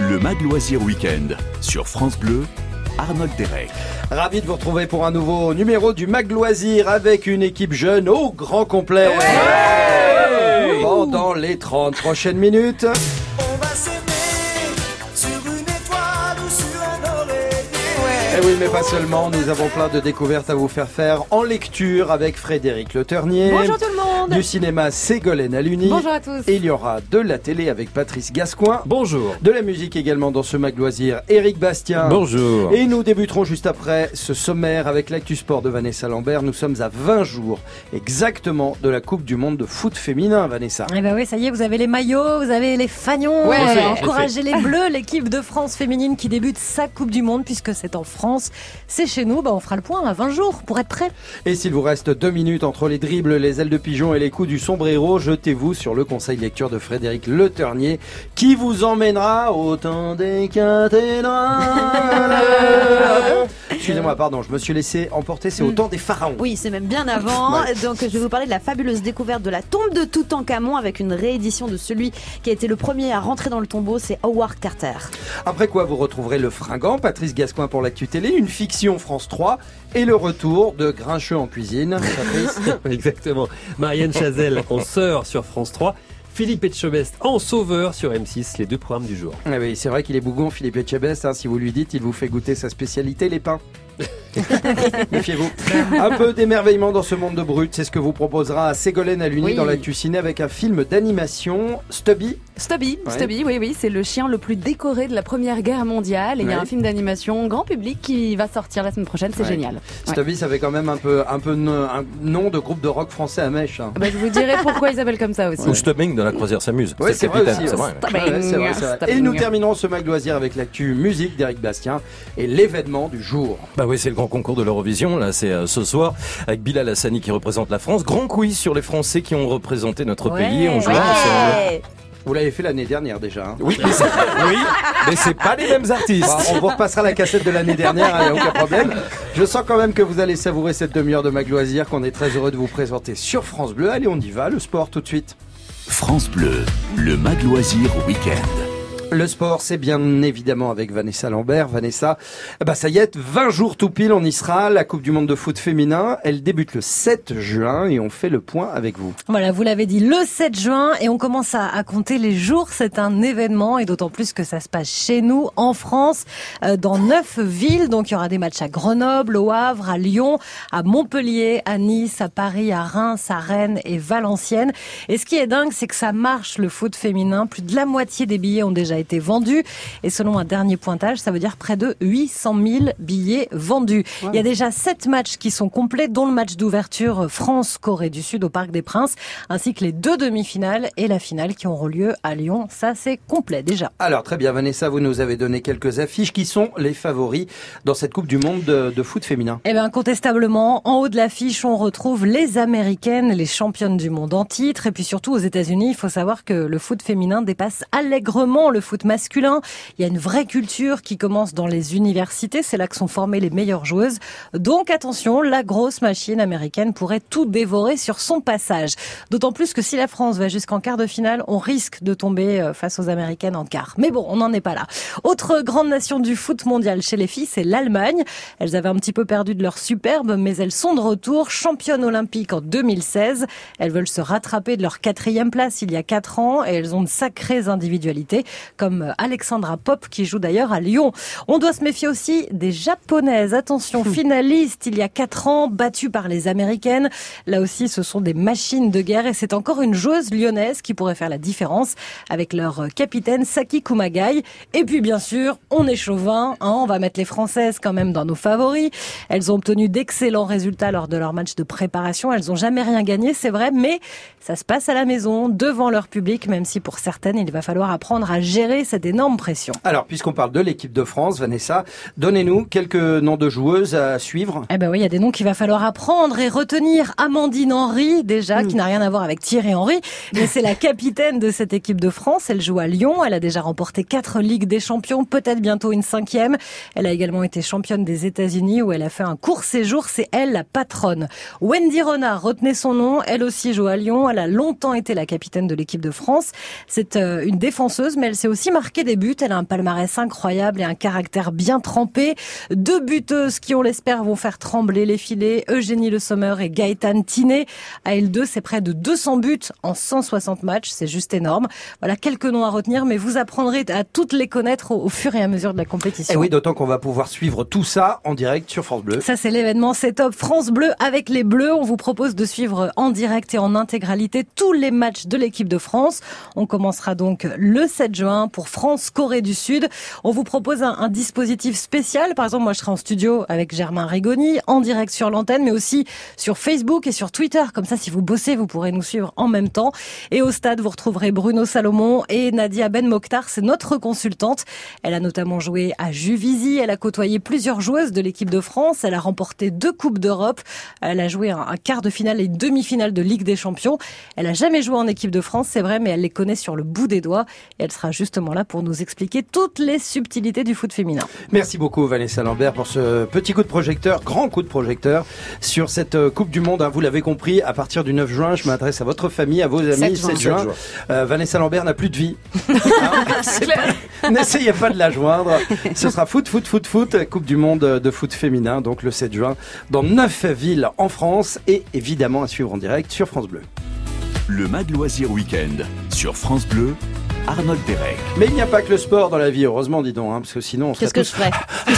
Le Mag Loisir Week-end sur France Bleu, Arnold Derek. Ravi de vous retrouver pour un nouveau numéro du Mag Loisir avec une équipe jeune au grand complet. Ouais. Pendant les 30 prochaines minutes. On va s'aimer sur une étoile ou sur un oreiller. Eh oui, mais pas seulement, nous avons plein de découvertes à vous faire en lecture avec Frédéric Le Ternier. Bonjour tout le monde. Du cinéma Ségolène Haluni. Bonjour à tous. Et il y aura de la télé avec Patrice Gascoin. Bonjour. De la musique également dans ce Mag Loisir, Éric Bastien. Bonjour. Et nous débuterons juste après ce sommaire avec l'actu sport de Vanessa Lambert. Nous sommes à 20 jours exactement de la Coupe du Monde de foot féminin, Vanessa. Eh ben oui, ça y est, vous avez les maillots, vous avez les fagnons. Ouais, encouragez les Bleus, l'équipe de France féminine qui débute sa Coupe du Monde puisque c'est en France. C'est chez nous, on fera le point à 20 jours pour être prêt. Et s'il vous reste 2 minutes entre les dribbles, les ailes de pigeon et les coups du sombrero, jetez-vous sur le conseil lecture de Frédéric Le Ternier qui vous emmènera au temps des cathédrales. Excusez-moi, pardon, je me suis laissé emporter, c'est au temps des pharaons. Oui, c'est même bien avant. Ouais. Donc, je vais vous parler de la fabuleuse découverte de la tombe de Toutankhamon avec une réédition de celui qui a été le premier à rentrer dans le tombeau, c'est Howard Carter. Après quoi, vous retrouverez le fringant, Patrice Gascoin pour l'actu télé, une fiction France 3 et le retour de Grincheux en cuisine. Patrice. Exactement. Marianne Chazelle en sœur sur France 3. Philippe Etchebest en sauveur sur M6, les deux programmes du jour. Ah oui, c'est vrai qu'il est bougon, Philippe Etchebest. Si vous lui dites, il vous fait goûter sa spécialité, les pains. Méfiez-vous. Un peu d'émerveillement dans ce monde de brut, c'est ce que vous proposera Ségolène Haluni dans l'actu ciné avec un film d'animation, Stubby. Stubby, oui, c'est le chien le plus décoré de la Première Guerre mondiale. Et il y a un film d'animation grand public qui va sortir la semaine prochaine, c'est génial. Stubby, ça fait quand même un nom de groupe de rock français à mèche. Bah, je vous dirai pourquoi ils s'appellent comme ça aussi. Ou Stubbing dans La Croisière s'amuse. Ouais, c'est vrai aussi. C'est vrai. C'est vrai. Et nous terminerons ce Mag Loisir avec l'actu musique d'Éric Bastien et l'événement du jour. Bah oui, c'est le grand concours de l'Eurovision. Là, c'est ce soir avec Bilal Hassani qui représente la France. Grand quiz sur les Français qui ont représenté notre pays. On jouera ensemble. Vous l'avez fait l'année dernière déjà. Oui, mais c'est pas les mêmes artistes. Bon, on vous repassera la cassette de l'année dernière, il n'y a aucun problème. Je sens quand même que vous allez savourer cette demi-heure de Mag Loisir qu'on est très heureux de vous présenter sur France Bleu. Allez, on y va, le sport tout de suite. France Bleu, le Mag Loisir Week-end. Le sport, c'est bien évidemment avec Vanessa Lambert. Vanessa, ça y est, 20 jours tout pile, on y sera. La Coupe du Monde de foot féminin, elle débute le 7 juin et on fait le point avec vous. Voilà, vous l'avez dit, le 7 juin et on commence à compter les jours. C'est un événement et d'autant plus que ça se passe chez nous, en France, dans 9 villes. Donc il y aura des matchs à Grenoble, au Havre, à Lyon, à Montpellier, à Nice, à Paris, à Reims, à Rennes et Valenciennes. Et ce qui est dingue, c'est que ça marche le foot féminin. Plus de la moitié des billets ont déjà été vendus. Et selon un dernier pointage, ça veut dire près de 800 000 billets vendus. Ouais. Il y a déjà 7 matchs qui sont complets, dont le match d'ouverture France-Corée du Sud au Parc des Princes, ainsi que les 2 demi-finales et la finale qui auront lieu à Lyon. Ça, c'est complet déjà. Alors, très bien, Vanessa, vous nous avez donné quelques affiches. Qui sont les favoris dans cette Coupe du Monde de foot féminin? Eh bien, incontestablement, en haut de l'affiche, on retrouve les Américaines, les championnes du monde en titre. Et puis surtout, aux États-Unis, il faut savoir que le foot féminin dépasse allègrement le foot masculin. Il y a une vraie culture qui commence dans les universités. C'est là que sont formées les meilleures joueuses. Donc attention, la grosse machine américaine pourrait tout dévorer sur son passage. D'autant plus que si la France va jusqu'en quart de finale, on risque de tomber face aux Américaines en quart. Mais bon, on n'en est pas là. Autre grande nation du foot mondial chez les filles, c'est l'Allemagne. Elles avaient un petit peu perdu de leur superbe, mais elles sont de retour, championnes olympiques en 2016. Elles veulent se rattraper de leur 4e place il y a 4 ans et elles ont de sacrées individualités, comme Alexandra Popp qui joue d'ailleurs à Lyon. On doit se méfier aussi des Japonaises. Attention, finalistes il y a 4 ans, battues par les Américaines. Là aussi, ce sont des machines de guerre et c'est encore une joueuse lyonnaise qui pourrait faire la différence avec leur capitaine Saki Kumagai. Et puis bien sûr, on est chauvin, on va mettre les Françaises quand même dans nos favoris. Elles ont obtenu d'excellents résultats lors de leur match de préparation. Elles n'ont jamais rien gagné, c'est vrai, mais ça se passe à la maison, devant leur public, même si pour certaines, il va falloir apprendre à gérer cette énorme pression. Alors, puisqu'on parle de l'équipe de France, Vanessa, donnez-nous quelques noms de joueuses à suivre. Eh ben oui, il y a des noms qu'il va falloir apprendre et retenir. Amandine Henry, déjà, qui n'a rien à voir avec Thierry Henry, mais c'est la capitaine de cette équipe de France. Elle joue à Lyon, elle a déjà remporté 4 Ligues des Champions, peut-être bientôt une 5e. Elle a également été championne des États-Unis où elle a fait un court séjour, c'est elle la patronne. Wendy Renard, retenez son nom, elle aussi joue à Lyon, elle a longtemps été la capitaine de l'équipe de France. C'est une défenseuse, mais elle sait aussi aussi marqué des buts. Elle a un palmarès incroyable et un caractère bien trempé. 2 buteuses qui, on l'espère, vont faire trembler les filets. Eugénie Le Sommer et Gaëtane Tinet. À L2, c'est près de 200 buts en 160 matchs. C'est juste énorme. Voilà quelques noms à retenir, mais vous apprendrez à toutes les connaître au fur et à mesure de la compétition. Et oui, d'autant qu'on va pouvoir suivre tout ça en direct sur France Bleu. Ça, c'est l'événement C'est Top France Bleu avec les Bleus. On vous propose de suivre en direct et en intégralité tous les matchs de l'équipe de France. On commencera donc le 7 juin pour France-Corée du Sud. On vous propose un dispositif spécial. Par exemple, moi, je serai en studio avec Germain Rigoni, en direct sur l'antenne, mais aussi sur Facebook et sur Twitter. Comme ça, si vous bossez, vous pourrez nous suivre en même temps. Et au stade, vous retrouverez Bruno Salomon et Nadia Ben Mokhtar. C'est notre consultante. Elle a notamment joué à Juvisy. Elle a côtoyé plusieurs joueuses de l'équipe de France. Elle a remporté 2 Coupes d'Europe. Elle a joué un quart de finale et une demi-finale de Ligue des Champions. Elle a jamais joué en équipe de France, c'est vrai, mais elle les connaît sur le bout des doigts. Et elle sera justement là pour nous expliquer toutes les subtilités du foot féminin. Merci beaucoup Vanessa Lambert pour ce petit coup de projecteur, grand coup de projecteur sur cette Coupe du Monde. Vous l'avez compris, à partir du 9 juin, je m'adresse à votre famille, à vos amis. 7 juin. Vanessa Lambert n'a plus de vie. N'essayez pas de la joindre. Ce sera foot, Coupe du Monde de foot féminin, donc le 7 juin, dans 9 villes en France et évidemment à suivre en direct sur France Bleu. Le Mad Loisir Week-end sur France Bleu, Arnold Derek. Mais il n'y a pas que le sport dans la vie, heureusement, dis donc, parce que sinon on serait Qu'est-ce que je ferais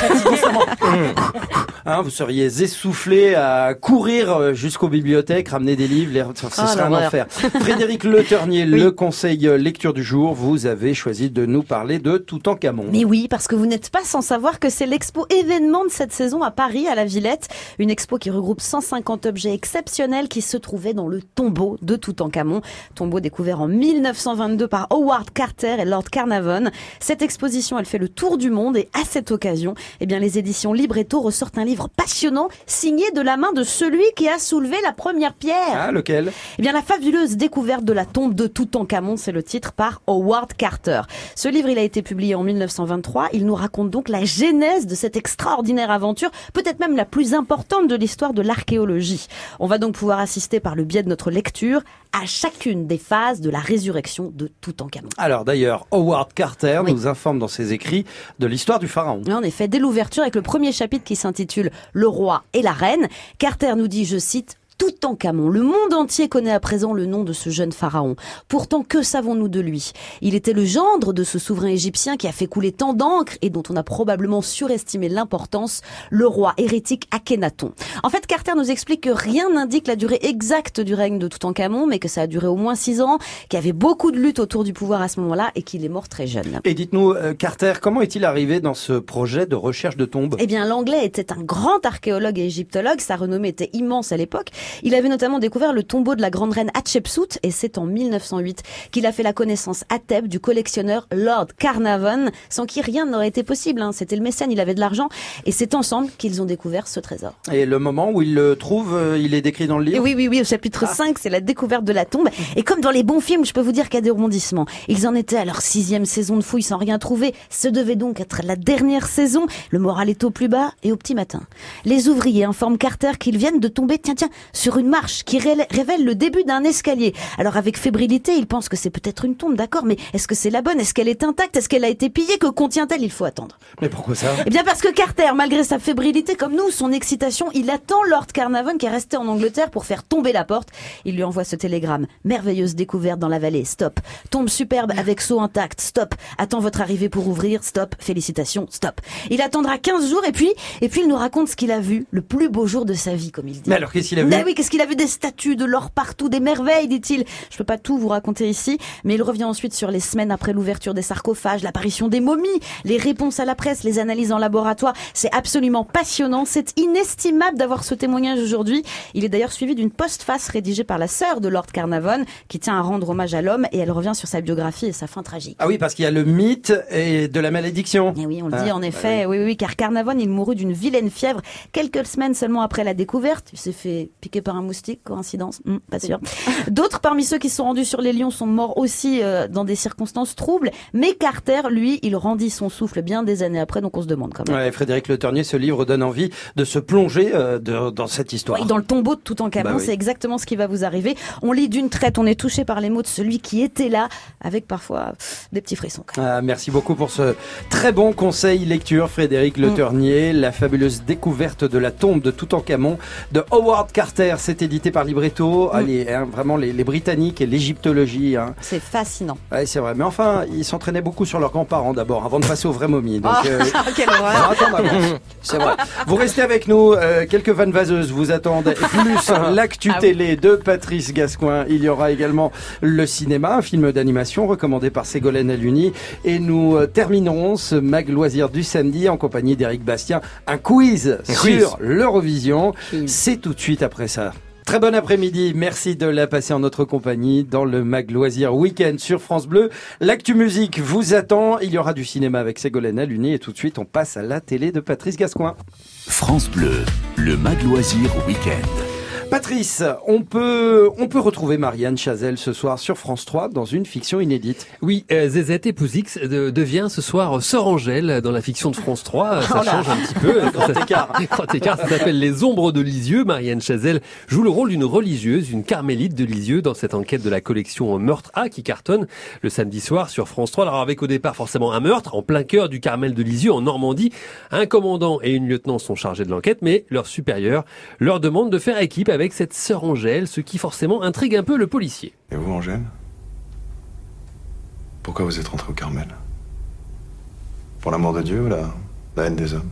vous seriez essoufflés à courir jusqu'aux bibliothèques, ramener des livres, ce serait un enfer. Frédéric Le Ternier, le conseil lecture du jour, vous avez choisi de nous parler de Toutankhamon. Mais oui, parce que vous n'êtes pas sans savoir que c'est l'expo événement de cette saison à Paris, à la Villette. Une expo qui regroupe 150 objets exceptionnels qui se trouvaient dans le tombeau de Toutankhamon. Tombeau découvert en 1922 par Howard Carter et Lord Carnarvon. Cette exposition, elle fait le tour du monde et à cette occasion, les éditions Libretto ressortent un livre passionnant signé de la main de celui qui a soulevé la première pierre. Ah, lequel ? La fabuleuse découverte de la tombe de Toutankhamon, c'est le titre, par Howard Carter. Ce livre, il a été publié en 1923. Il nous raconte donc la genèse de cette extraordinaire aventure, peut-être même la plus importante de l'histoire de l'archéologie. On va donc pouvoir assister par le biais de notre lecture à chacune des phases de la résurrection de Toutankhamon. Alors d'ailleurs, Howard Carter nous informe dans ses écrits de l'histoire du pharaon. En effet, dès l'ouverture, avec le premier chapitre qui s'intitule « Le roi et la reine », Carter nous dit, je cite, Toutankhamon. Le monde entier connaît à présent le nom de ce jeune pharaon. Pourtant, que savons-nous de lui ? Il était le gendre de ce souverain égyptien qui a fait couler tant d'encre et dont on a probablement surestimé l'importance, le roi hérétique Akhenaton. En fait, Carter nous explique que rien n'indique la durée exacte du règne de Toutankhamon, mais que ça a duré au moins 6 ans, qu'il y avait beaucoup de luttes autour du pouvoir à ce moment-là et qu'il est mort très jeune. Et dites-nous, Carter, comment est-il arrivé dans ce projet de recherche de tombes ? L'anglais était un grand archéologue et égyptologue. Sa renommée était immense à l'époque. Il avait notamment découvert le tombeau de la grande reine Hatshepsut et c'est en 1908 qu'il a fait la connaissance à Thèbes du collectionneur Lord Carnarvon, sans qui rien n'aurait été possible. C'était le mécène, il avait de l'argent et c'est ensemble qu'ils ont découvert ce trésor. Et le moment où il le trouve, il est décrit dans le livre ? Oui, au chapitre 5, c'est la découverte de la tombe. Et comme dans les bons films, je peux vous dire qu'il y a des rebondissements. Ils en étaient à leur 6e saison de fouilles sans rien trouver. Ce devait donc être la dernière saison. Le moral est au plus bas et au petit matin. Les ouvriers informent Carter qu'ils viennent de tomber, sur une marche qui révèle le début d'un escalier. Alors avec fébrilité, il pense que c'est peut-être une tombe, d'accord, mais est-ce que c'est la bonne ? Est-ce qu'elle est intacte ? Est-ce qu'elle a été pillée ? Que contient-elle ? Il faut attendre. Mais pourquoi ça ? Parce que Carter, malgré sa fébrilité comme nous, son excitation, il attend Lord Carnarvon qui est resté en Angleterre pour faire tomber la porte. Il lui envoie ce télégramme. Merveilleuse découverte dans la vallée, stop. Tombe superbe avec sceau intact, stop. Attends votre arrivée pour ouvrir, stop. Félicitations, stop. Il attendra 15 jours et puis il nous raconte ce qu'il a vu, le plus beau jour de sa vie, comme il dit. Mais alors qu'est-ce qu'il a vu ? Oui, qu'est-ce qu'il a vu ? Des statues, de l'or partout, des merveilles, dit-il. Je peux pas tout vous raconter ici, mais il revient ensuite sur les semaines après l'ouverture des sarcophages, l'apparition des momies, les réponses à la presse, les analyses en laboratoire. C'est absolument passionnant, c'est inestimable d'avoir ce témoignage aujourd'hui. Il est d'ailleurs suivi d'une postface rédigée par la sœur de Lord Carnarvon, qui tient à rendre hommage à l'homme, et elle revient sur sa biographie et sa fin tragique. Ah oui, parce qu'il y a le mythe et de la malédiction. Et oui, on le dit en effet, oui, car Carnarvon, il mourut d'une vilaine fièvre quelques semaines seulement après la découverte. Il s'est fait piquer piqué par un moustique, coïncidence, pas sûr. D'autres parmi ceux qui se sont rendus sur les lieux sont morts aussi dans des circonstances troubles, mais Carter, lui, il rendit son souffle bien des années après, donc on se demande quand même. Ouais, Frédéric Le Ternier, ce livre donne envie de se plonger dans cette histoire. Oui, dans le tombeau de Toutankhamon, c'est exactement ce qui va vous arriver. On lit d'une traite, on est touché par les mots de celui qui était là, avec parfois des petits frissons. Merci beaucoup pour ce très bon conseil lecture, Frédéric Le Ternier. La fabuleuse découverte de la tombe de Toutankhamon de Howard Carter, c'est édité par Libretto. Allez, vraiment les Britanniques et l'égyptologie. C'est fascinant. Ouais, c'est vrai. Mais enfin, ils s'entraînaient beaucoup sur leurs grands-parents d'abord, avant de passer aux vraies momies. Donc, quelle horreur. C'est vrai. Vous restez avec nous. Quelques vannes vaseuses vous attendent. Plus l'actu télé de Patrice Gascoin. Il y aura également le cinéma, un film d'animation recommandé par Ségolène Aluni. Et nous terminerons ce Mag Loisir du samedi en compagnie d'Éric Bastien. Un quiz sur l'Eurovision. C'est tout de suite après ça. Très bon après-midi, merci de la passer en notre compagnie dans le Mag Loisir Week-end sur France Bleu. L'actu musique vous attend, il y aura du cinéma avec Ségolène Aluni et tout de suite on passe à la télé de Patrice Gascoin. France Bleu, le Mag Loisir Week-end. Patrice, on peut retrouver Marianne Chazelle ce soir sur France 3 dans une fiction inédite. Oui, ZZ épouse X devient ce soir Sœur Angèle dans la fiction de France 3. Ça change un petit peu. Grand écart, ça s'appelle Les Ombres de Lisieux. Marianne Chazelle joue le rôle d'une religieuse, une carmélite de Lisieux dans cette enquête de la collection Meurtre A qui cartonne le samedi soir sur France 3. Alors avec au départ forcément un meurtre en plein cœur du Carmel de Lisieux en Normandie. Un commandant et une lieutenant sont chargés de l'enquête, mais leur supérieur leur demande de faire équipe avec cette Sœur Angèle, ce qui forcément intrigue un peu le policier. Et vous, Angèle? Pourquoi vous êtes rentrée au Carmel? Pour l'amour de Dieu ou la haine des hommes?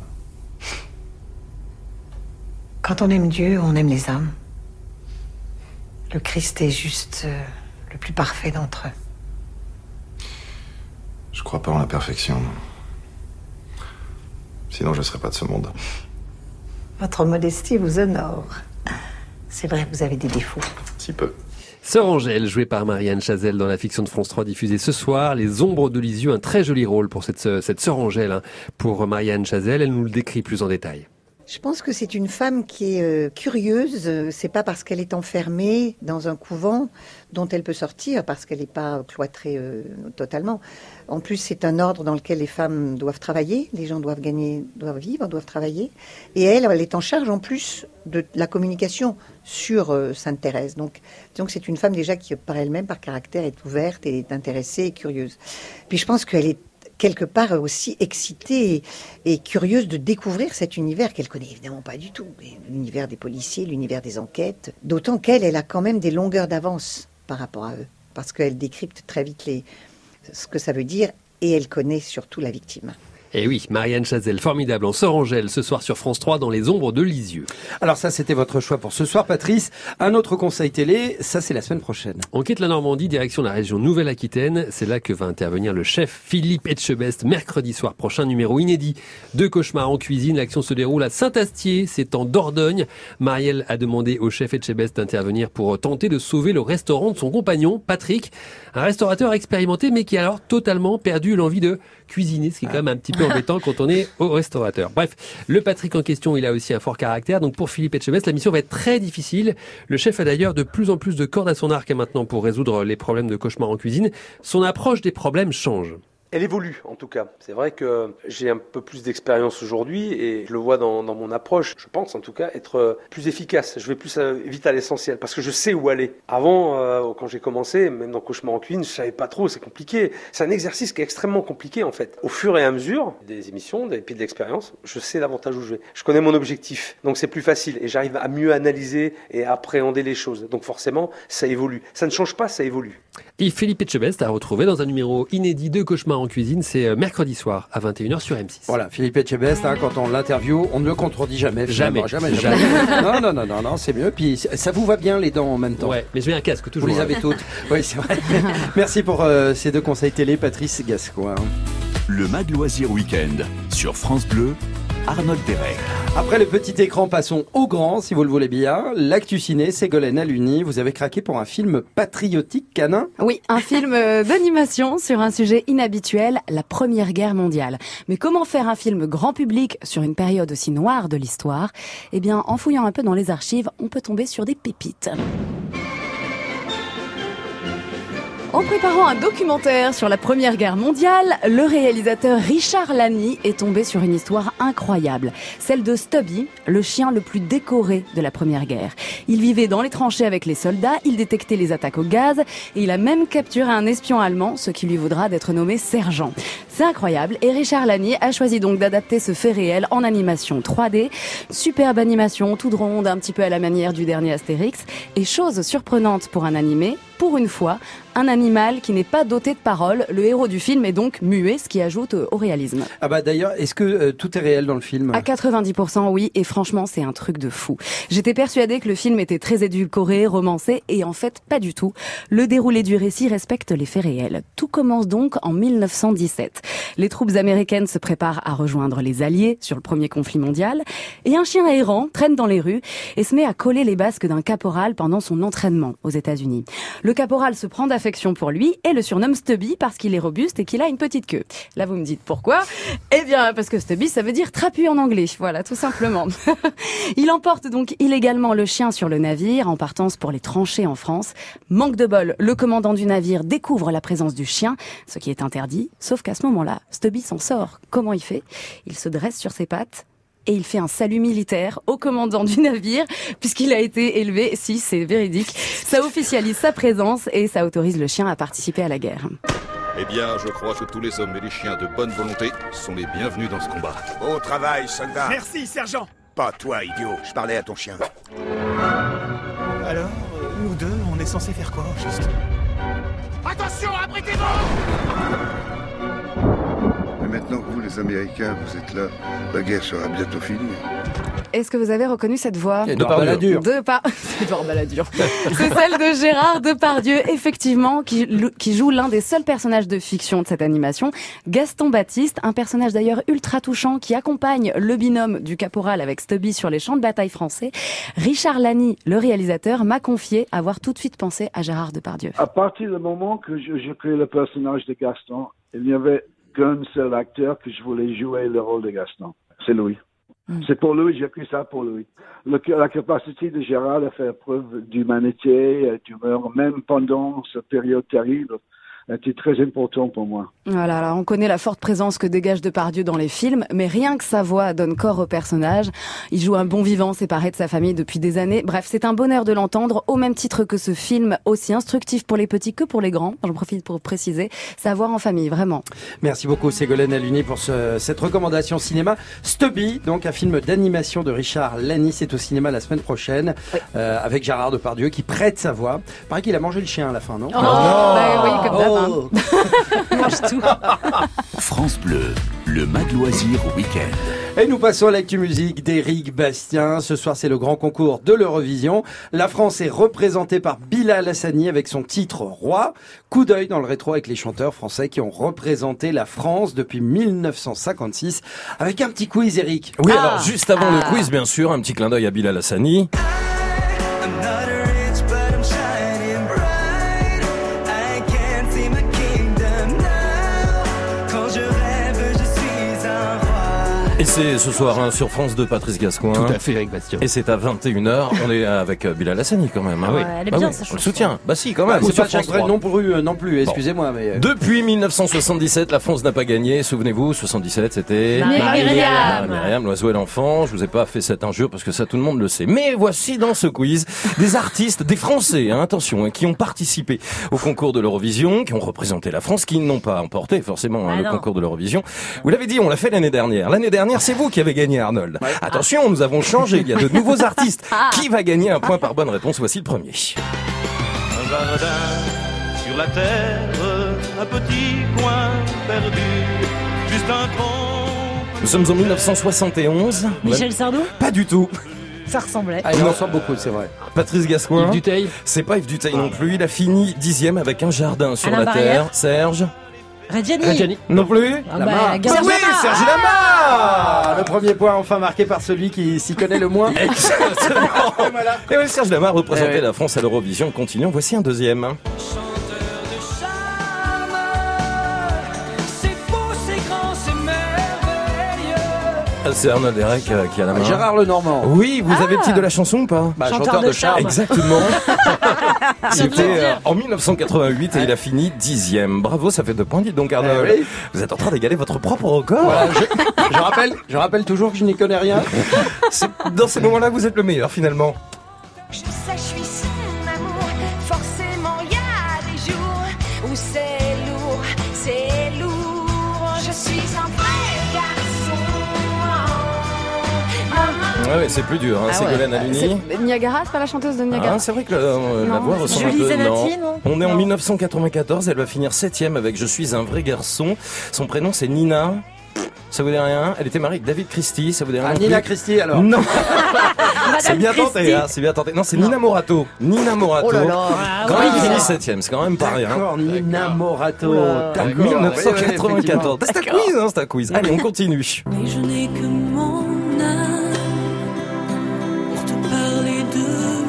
Quand on aime Dieu, on aime les hommes. Le Christ est juste le plus parfait d'entre eux. Je crois pas en la perfection. Sinon, je serais pas de ce monde. Votre modestie vous honore. C'est vrai, vous avez des défauts. Si peu. Sœur Angèle, jouée par Marianne Chazelle dans la fiction de France 3 diffusée ce soir. Les Ombres de Lisieux, un très joli rôle pour cette Sœur Angèle. Pour Marianne Chazelle, elle nous le décrit plus en détail. Je pense que c'est une femme qui est curieuse. C'est pas parce qu'elle est enfermée dans un couvent dont elle peut sortir, parce qu'elle n'est pas cloîtrée totalement. En plus, c'est un ordre dans lequel les femmes doivent travailler, les gens doivent gagner, doivent vivre, doivent travailler. Et elle est en charge en plus de la communication sur Sainte-Thérèse. Donc c'est une femme déjà qui, par elle-même, par caractère, est ouverte et est intéressée et curieuse. Puis je pense qu'elle est quelque part aussi excitée et curieuse de découvrir cet univers qu'elle connaît évidemment pas du tout. L'univers des policiers, l'univers des enquêtes. D'autant qu'elle a quand même des longueurs d'avance par rapport à eux. Parce qu'elle décrypte très vite ce que ça veut dire et elle connaît surtout la victime. Et oui, Marianne Chazelle, formidable en Sœur Angèle ce soir sur France 3 dans Les Ombres de Lisieux. Alors ça, c'était votre choix pour ce soir, Patrice. Un autre conseil télé, ça c'est la semaine prochaine. On quitte la Normandie, direction la région Nouvelle-Aquitaine. C'est là que va intervenir le chef Philippe Etchebest mercredi soir prochain, numéro inédit de Cauchemar en cuisine. L'action se déroule à Saint-Astier, c'est en Dordogne. Marielle a demandé au chef Etchebest d'intervenir pour tenter de sauver le restaurant de son compagnon, Patrick. Un restaurateur expérimenté, mais qui a alors totalement perdu l'envie de cuisiner, ce qui est quand même un petit peu embêtant quand on est au restaurateur. Bref, le Patrick en question, il a aussi un fort caractère. Donc pour Philippe Etchebest, la mission va être très difficile. Le chef a d'ailleurs de plus en plus de cordes à son arc maintenant pour résoudre les problèmes de Cauchemar en cuisine. Son approche des problèmes change. Elle évolue en tout cas. C'est vrai que j'ai un peu plus d'expérience aujourd'hui et je le vois dans mon approche. Je pense en tout cas être plus efficace. Je vais plus vite à l'essentiel parce que je sais où aller. Avant, quand j'ai commencé, même dans Cauchemar en cuisine, je savais pas trop, c'est compliqué. C'est un exercice qui est extrêmement compliqué en fait. Au fur et à mesure des émissions et puis de l'expérience, je sais davantage où je vais. Je connais mon objectif, donc c'est plus facile et j'arrive à mieux analyser et à appréhender les choses. Donc forcément, ça évolue. Ça ne change pas, ça évolue. Et Philippe Etchebest a retrouvé dans un numéro inédit de Cauchemar en cuisine, c'est mercredi soir à 21h sur M6. Voilà, Philippe Etchebest, quand on l'interview, on ne le contredit jamais. Jamais. Non, c'est mieux. Puis ça vous va bien les dents en même temps. Ouais, mais je mets un casque toujours. Vous les avez toutes. Oui, c'est vrai. Merci pour ces deux conseils télé, Patrice Gascoin. Le Mag Loisir Week-end sur France Bleu, Arnold Derek. Après le petit écran, passons au grand, si vous le voulez bien. L'actu ciné, Ségolène Aluni, vous avez craqué pour un film patriotique canin ? Oui, un film d'animation sur un sujet inhabituel, la Première Guerre mondiale. Mais comment faire un film grand public sur une période aussi noire de l'histoire ? Eh bien, en fouillant un peu dans les archives, on peut tomber sur des pépites. En préparant un documentaire sur la Première Guerre mondiale, le réalisateur Richard Lani est tombé sur une histoire incroyable, celle de Stubby, le chien le plus décoré de la Première Guerre. Il vivait dans les tranchées avec les soldats, il détectait les attaques au gaz et il a même capturé un espion allemand, ce qui lui vaudra d'être nommé sergent. C'est incroyable et Richard Lani a choisi donc d'adapter ce fait réel en animation 3D. Superbe animation, toute ronde, un petit peu à la manière du dernier Astérix. Et chose surprenante pour un animé, pour une fois, un animal qui n'est pas doté de paroles. Le héros du film est donc muet, ce qui ajoute au réalisme. Ah bah d'ailleurs, est-ce que tout est réel dans le film ? À 90% oui, et franchement c'est un truc de fou. J'étais persuadée que le film était très édulcoré, romancé, et en fait pas du tout. Le déroulé du récit respecte les faits réels. Tout commence donc en 1917. Les troupes américaines se préparent à rejoindre les Alliés sur le premier conflit mondial, et un chien errant traîne dans les rues et se met à coller les basques d'un caporal pendant son entraînement aux États-Unis. Le caporal se prend d'affection pour lui et le surnomme Stubby parce qu'il est robuste et qu'il a une petite queue. Là, vous me dites pourquoi ? Eh bien, parce que Stubby, ça veut dire trapu en anglais. Voilà, tout simplement. Il emporte donc illégalement le chien sur le navire en partance pour les tranchées en France. Manque de bol, le commandant du navire découvre la présence du chien, ce qui est interdit. Sauf qu'à ce moment-là, Stubby s'en sort. Comment il fait ? Il se dresse sur ses pattes et il fait un salut militaire au commandant du navire, puisqu'il a été élevé, si c'est véridique. Ça officialise sa présence et ça autorise le chien à participer à la guerre. Eh bien, je crois que tous les hommes et les chiens de bonne volonté sont les bienvenus dans ce combat. Beau travail, soldat. Merci, sergent. Pas toi, idiot. Je parlais à ton chien. Alors, nous deux, on est censé faire quoi, juste ? Attention, abritez-vous! Mais maintenant que vous, les Américains, vous êtes là, la guerre sera bientôt finie. Est-ce que vous avez reconnu cette voix ? Edouard Balladur. Edouard Balladur. C'est celle de Gérard Depardieu, effectivement, qui joue l'un des seuls personnages de fiction de cette animation, Gaston Baptiste, un personnage d'ailleurs ultra touchant qui accompagne le binôme du caporal avec Stubby sur les champs de bataille français. Richard Lani, le réalisateur, m'a confié avoir tout de suite pensé à Gérard Depardieu. À partir du moment que je créé le personnage de Gaston, il n'y avait qu'un seul acteur que je voulais jouer le rôle de Gaston. C'est lui. C'est pour lui, j'ai écrit ça pour lui. La capacité de Gérard à faire preuve d'humanité, d'humeur, même pendant cette période terrible, était très important pour moi. Voilà, alors on connaît la forte présence que dégage Depardieu dans les films, mais rien que sa voix donne corps au personnage. Il joue un bon vivant séparé de sa famille depuis des années. Bref, c'est un bonheur de l'entendre, au même titre que ce film, aussi instructif pour les petits que pour les grands. J'en profite pour préciser, c'est à voir en famille, vraiment. Merci beaucoup Ségolène Aluni pour cette recommandation cinéma. Stubby, donc un film d'animation de Richard Lani, c'est au cinéma la semaine prochaine, oui. Avec Gérard Depardieu qui prête sa voix. Paraît qu'il a mangé le chien à la fin, non ? Oh, non. Bah, oui, comme d'hab. Mange tout. France Bleu, le Mag Loisir Week-end. Et nous passons à l'actu musique d'Éric Bastien. Ce soir, c'est le grand concours de l'Eurovision. La France est représentée par Bilal Hassani avec son titre Roi. Coup d'œil dans le rétro avec les chanteurs français qui ont représenté la France depuis 1956. Avec un petit quiz, Eric. Oui, alors juste avant le quiz, bien sûr, un petit clin d'œil à Bilal Hassani. Et c'est ce soir sur France 2, Patrice Gascoigne. Tout à fait, Eric Bastien. Et c'est à 21h. On est avec Bilal Hassani quand même. Hein. Ouais, elle est bien, oui, sa chanson. on le soutient. Bah si, quand même. C'est pas Chanterelle non plus, excusez-moi. Mais... Depuis 1977, la France n'a pas gagné. Souvenez-vous, 77, c'était Marie-Myriam, l'oiseau et l'enfant. Je vous ai pas fait cette injure parce que ça, tout le monde le sait. Mais voici dans ce quiz des artistes, des Français, hein, attention, qui ont participé au concours de l'Eurovision, qui ont représenté la France, qui n'ont pas emporté forcément le concours de l'Eurovision. Vous l'avez dit, on l'a fait l'année dernière. L'année dernière, c'est vous qui avez gagné, Arnold. Ouais. Attention, nous avons changé. Il y a de nouveaux artistes. Qui va gagner un point par bonne réponse? Voici le premier. Un jardin sur la terre, un petit coin perdu, juste un tronc. Nous sommes en 1971. Michel Sardou? Pas du tout. Ça ressemblait. Ah, il en sort beaucoup, c'est vrai. Patrice Gascoigne. Yves Duteil. C'est pas Yves Duteil non plus. Il a fini 10e avec un jardin sur la terre. Serge. Reggiani. Non plus. Ah Lamar. Serge Oui, Lamar. Serge Lamar. Le premier point enfin marqué par celui qui s'y connaît le moins. Exactement. Et oui, Serge Lamar représentait Eh oui. la France à l'Eurovision. Continuons, voici un deuxième. C'est beau, c'est grand, c'est merveilleux. C'est Arnold Derek qui a la main. Gérard Lenormand. Oui, vous avez le titre de la chanson ou pas? Bah, chanteur de charme. Exactement. C'était en 1988 et il a fini 10e. Bravo, ça fait 2 points. Dites donc Arnold, oui. vous êtes en train d'égaler votre propre record. Voilà, je rappelle toujours que je n'y connais rien. Dans ces moments-là, vous êtes le meilleur finalement. Je sais, je suis son amour. Forcément, il y a des jours où c'est lourd. Je suis un vrai garçon. Ouais, c'est plus dur. Hein. Ségolène Hallyni. C'est Niagara, c'est pas la chanteuse de Niagara? Ah, c'est vrai que la voix ressemble un Julie peu. Zenati, non? On est en 1994. Elle va finir 7e avec Je suis un vrai garçon. Son prénom c'est Nina. Ça vous dit rien? Elle était mariée avec David Christie. Ça vous dit rien? Ah, non Nina plus Christie alors. Non. C'est Madame bien tenté, Christie. hein, c'est bien tenté. Non, c'est Nina Morato. Nina Morato. Oh là là. Quand Ah, même oui. fini 7e, c'est quand même pas rien. D'accord, Nina Morato. Oula. D'accord. 1994. C'est un quiz, hein, c'est un quiz. Allez, on continue. Mais je n'ai que mon âme pour te parler de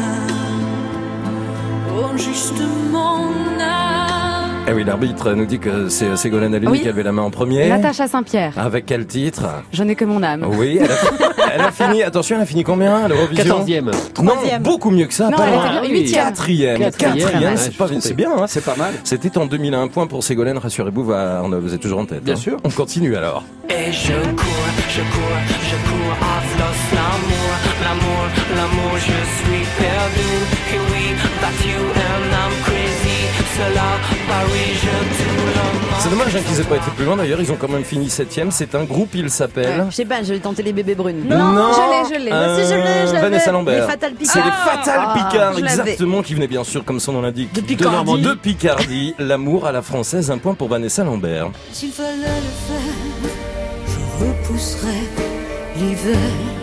moi. Oh, juste mon âme. Eh oui, l'arbitre nous dit que c'est Ségolène Hallyni Oui. qui avait la main en premier. Natacha Saint-Pierre. Avec quel titre? Je n'ai que mon âme. Oui, elle a fini, attention, elle a fini combien à l'Eurovision? 14e. Non, Troisième. beaucoup mieux que ça. Non, pas elle loin. était bien 8e. Quatrième, Quatrième, c'est pas- ouais, c'est bien, hein. C'est pas mal. C'était en 2001, point pour Ségolène, rassurez-vous, Arnaud, vous êtes toujours en tête. Bien hein. sûr. On continue alors. Et je cours, I've lost l'amour, je suis perdu. Et oui, that's you and I'm crazy. Cela, Paris, je tout le C'est dommage hein, qu'ils aient pas été plus loin, d'ailleurs, ils ont quand même fini 7e. C'est un groupe, il s'appelle... Je sais pas, je vais tenter les bébés brunes. je l'ai. Moi aussi, je l'avais. Vanessa Lambert. Les Fatal Picard. C'est les Fatal Picard, je l'avais. exactement, qui venaient bien sûr, comme son nom l'indique, De Picardie. De Picardie. L'amour à la française, un point pour Vanessa Lambert. S'il fallait le faire, je repousserais l'hiver.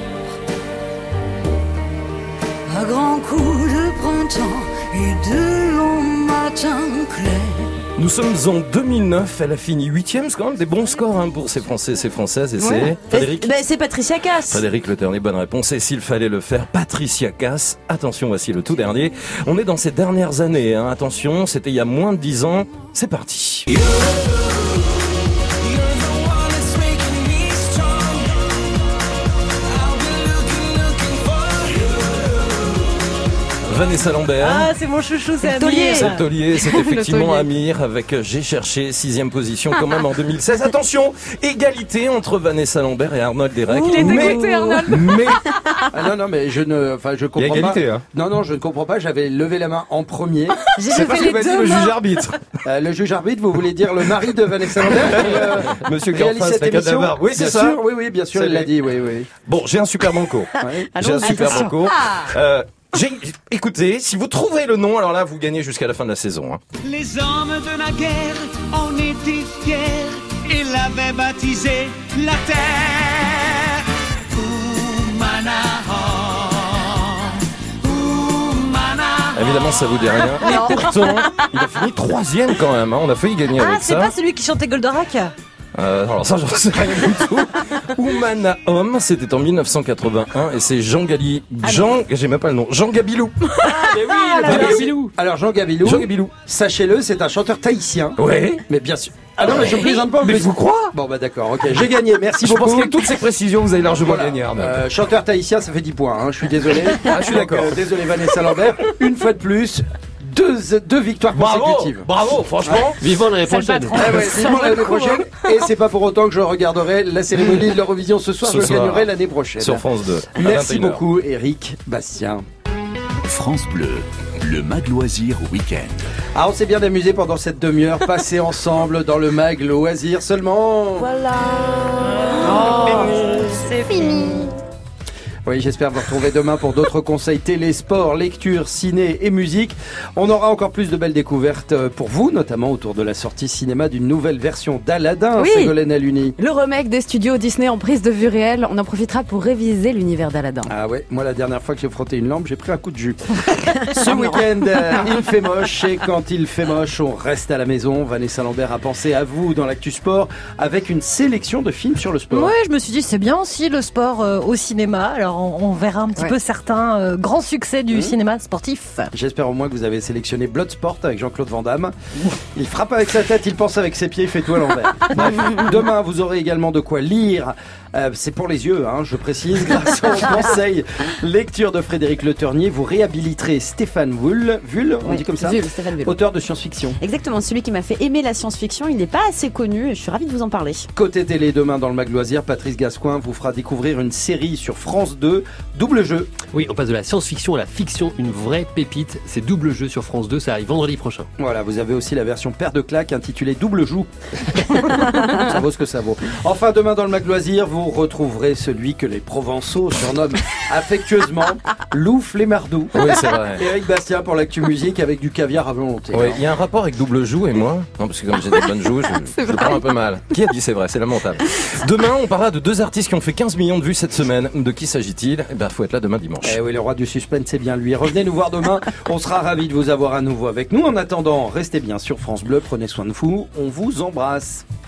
À grands coups de printemps et de longs matins clairs. Nous sommes en 2009, elle a fini 8e, c'est quand même des bons scores hein, pour ces Français et ces Françaises. Et c'est Frédéric. C'est Patricia Cass. Frédéric Le Ternet, bonne réponse. Et s'il fallait le faire, Patricia Cass. Attention, voici le tout dernier. On est dans ces dernières années. Hein. Attention, c'était il y a moins de 10 ans. C'est parti. Vanessa Lambert. Ah, c'est mon chouchou, c'est le taulier. Amir. C'est le taulier, c'est Le effectivement taulier. Amir avec J'ai cherché 6e position quand même en 2016. Attention, égalité entre Vanessa Lambert et Arnold Derek. Il est dégoûté, Arnold. mais Ah non, mais je comprends égalité, pas. hein. Non, je ne comprends pas. J'avais levé la main en premier. c'est pas ce que m'a dit le juge arbitre. Le juge arbitre, vous voulez dire le mari de Vanessa Lambert Monsieur qui réalise en face, cette la émission. cadavre. Oui, c'est Bien ça. sûr, oui, bien sûr, C'est il l'a lui. dit, oui. Bon, j'ai un super banco. Ouais. J'ai un Allons-y. super Attention. banco. Écoutez, si vous trouvez le nom, alors là, vous gagnez jusqu'à la fin de la saison. Hein. Les hommes de la guerre en étaient fiers et l'avaient baptisé la terre. Évidemment, ça vous dit rien. Et pourtant, il a fini 3e quand même. Hein. On a failli gagner Ah, avec c'est ça. pas celui qui chantait Goldorak? Alors ça, j'en sais rien du tout. Oumana Homme, c'était en 1981 et c'est Jean j'ai même pas le nom, Jean Gabilou. Alors Jean Gabilou, sachez-le, c'est un chanteur tahitien. Ouais. Mais bien sûr. Ah non, mais je plaisante pas. Mais je vous crois. Bon bah d'accord, ok, j'ai gagné, merci Je beaucoup. pense qu'avec toutes ces précisions, vous avez largement gagné, Arnaud. Chanteur tahitien, ça fait 10 points, hein, je suis désolé. Ah, je suis d'accord. Désolé Vanessa Lambert, une fois de plus, deux victoires consécutives. Bravo, franchement. Vivant l'année prochaine. Ah ouais, vivement l'année prochaine. Et c'est pas pour autant que je regarderai la cérémonie de l'Eurovision ce soir, Ce je soir. gagnerai l'année prochaine. Sur France 2. à Merci 21h. beaucoup Eric Bastien. France Bleu, le Mag Loisir Week-end. Ah, on s'est bien amusé pendant cette demi-heure passée ensemble dans le Mag Loisir seulement. Voilà. C'est fini. Oui, j'espère vous retrouver demain pour d'autres conseils télé, sport, lecture, ciné et musique. On aura encore plus de belles découvertes pour vous, notamment autour de la sortie cinéma d'une nouvelle version d'Aladin, Ségolène Aluni. Le remake des studios Disney en prise de vue réelle, on en profitera pour réviser l'univers d'Aladin. Ah ouais, moi la dernière fois que j'ai frotté une lampe, j'ai pris un coup de jus. Ce week-end, il fait moche et quand il fait moche, on reste à la maison. Vanessa Lambert a pensé à vous dans l'actu sport avec une sélection de films sur le sport. Oui, je me suis dit c'est bien aussi le sport au cinéma. Alors on verra un petit peu certains grands succès du cinéma sportif. J'espère au moins que vous avez sélectionné Bloodsport avec Jean-Claude Van Damme. Il frappe avec sa tête, il pense avec ses pieds, il fait tout à l'envers. Bref, demain vous aurez également de quoi lire. C'est pour les yeux, je précise, grâce au conseil lecture de Frédéric Le Ternier, vous réhabiliterez Stéphane Vull, on dit comme ça, Stéphane Vull. Auteur de science-fiction. Exactement, celui qui m'a fait aimer la science-fiction, il n'est pas assez connu et je suis ravie de vous en parler. Côté télé, demain dans le Mag Loisir, Patrice Gascoin vous fera découvrir une série sur France 2, Double Jeu. Oui, on passe de la science-fiction à la fiction, une vraie pépite, c'est Double Jeu sur France 2, ça arrive vendredi prochain. Voilà, vous avez aussi la version paire de claques intitulée Double Joue. Ça vaut ce que ça vaut. Enfin, demain dans le Mag Loisir, vous retrouverez celui que les Provençaux surnomment affectueusement Lou Flémardou. Oui, c'est vrai. Eric Bastien pour l'actu musique avec du caviar à volonté. Oui, il y a un rapport avec Double Joue et moi. Non, parce que comme j'ai des bonnes joues, je le prends un peu mal. Qui a dit c'est vrai, c'est lamentable. Demain, on parlera de 2 artistes qui ont fait 15 millions de vues cette semaine. De qui s'agit-il ? Eh ben, faut être là demain dimanche. Eh oui, le roi du suspense, c'est bien lui. Revenez nous voir demain. On sera ravis de vous avoir à nouveau avec nous. En attendant, restez bien sur France Bleu. Prenez soin de vous. On vous embrasse.